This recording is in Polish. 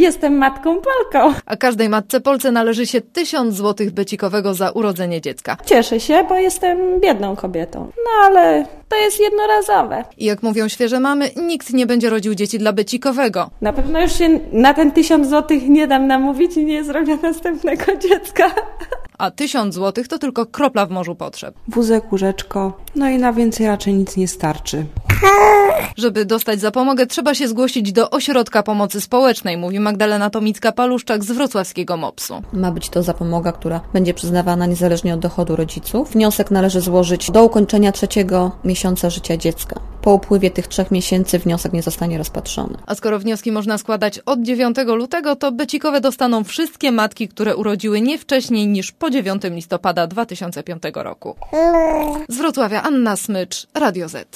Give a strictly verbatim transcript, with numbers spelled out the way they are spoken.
jestem matką Polką. A każdej matce Polce należy się tysiąc złotych becikowego za urodzenie dziecka. Cieszę się, bo jestem biedną kobietą. No ale to jest jednorazowe. I jak mówią świeże mamy, nikt nie będzie rodził dzieci dla becikowego. Na pewno już się na ten tysiąc złotych nie dam namówić i nie zrobię następnego dziecka. A tysiąc złotych to tylko kropla w morzu potrzeb. Wózek, łóżeczko, no i na więcej raczej nic nie starczy. Żeby dostać zapomogę, trzeba się zgłosić do Ośrodka Pomocy Społecznej, mówi Magdalena Tomicka-Paluszczak z wrocławskiego mopsu. Ma być to zapomoga, która będzie przyznawana niezależnie od dochodu rodziców. Wniosek należy złożyć do ukończenia trzeciego miesiąca życia dziecka. Po upływie tych trzech miesięcy wniosek nie zostanie rozpatrzony. A skoro wnioski można składać od dziewiątego lutego, to becikowe dostaną wszystkie matki, które urodziły nie wcześniej niż po dziewiątego listopada dwa tysiące piątego roku. Z Wrocławia Anna Smycz, Radio Z.